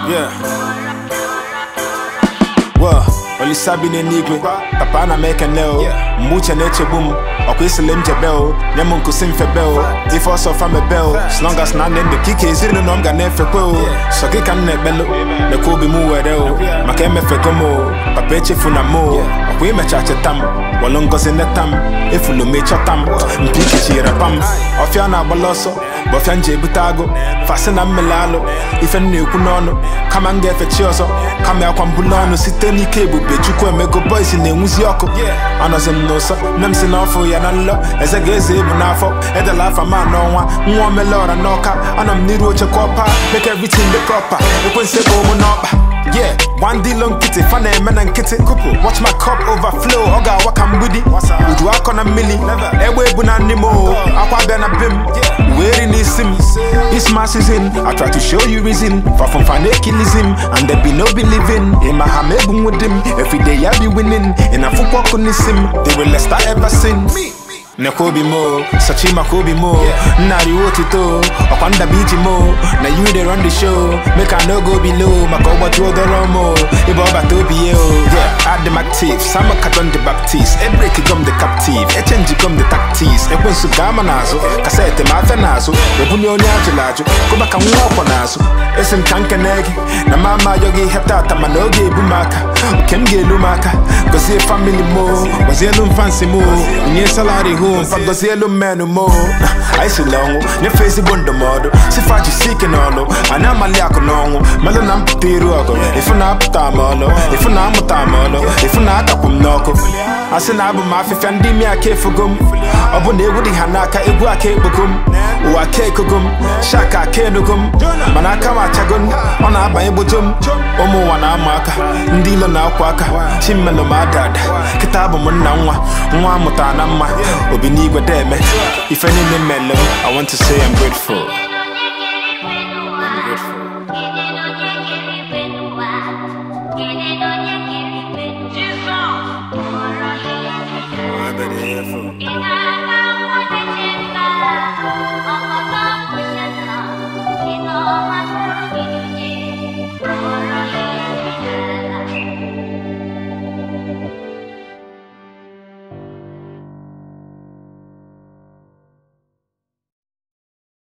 Yeah. Well, only Sabine Nigwe, Papa na make a nail, Mucha nature boom, or Quislim Jabel, Yamun Kusim Febel, if also from a bell, as long as none in the kick is in the Nonga Nefepo, so kick and nebello, the Kobe Muero, Makeme Fecomo, Papeche Funamo, we match at a tam, Walongos in the tam, if you make your tam, Pikichi Rapam, Ofiana Baloso, Bofanje Butago, Fasena Melalo, if a new Kunono, come and get a chioso, come out on Bulano, Siteni Cable, Bechuko, Mego Boys in the Muzioko, Anazem Nosa, Nemsin Offo Yanalo, as a gaze Bunafo, at the life of man, no one Melora Noka, and I'm Niro Chacopa, make everything the proper, it will say Omonopa. Yeah, one deal on kitty, funny man and kitty. Watch my cup overflow. Oga wakam budi. Would walk on a milli. Ewe bunanimo. Aqua bena bim. Wearing his sim. His mass is in. I try to show you reason. Far from fanakilism. And there be no believing. In my hamebum with him. Every day I be winning. In a football sim. They will less I ever sin. Nakobi mo, Sachima Kobi mo, Nari Wotito, Opanda Beach mo, na you they run the show, make I no go below, Makoba to the Romo, Iboba Tobio, yeah, add the active, Sama Katon the Baptiste, a break gum the captive, a change gum the tactics, a Punsu Gamanazo, Cassette Mathanazo, the Bunyo Nagelajo, go back and walk on Azo, Esem Tankanegi, Namama Yogi Hatata Manogi Bumaka, Kemge Lumaka, Gosia family mo, was there no fancy mo, near salary home. Fagosielo menu mo I see long ne face bondo modo si faci seeking all ana maliako no melo nam tiru ago if na tamolo if na mutamolo if na tapum noko asina bu ma fefandi mi akefugum obo na egudi hanaka egu akebugum wa kekugum shaka kenugum manaka ma chagun ona aba ebojum omo wana amaka ndilo na akwaka chimmelo madada kitabu munna nwa mutana ma Binigwa Deme, if any mellow, I want to say I'm grateful.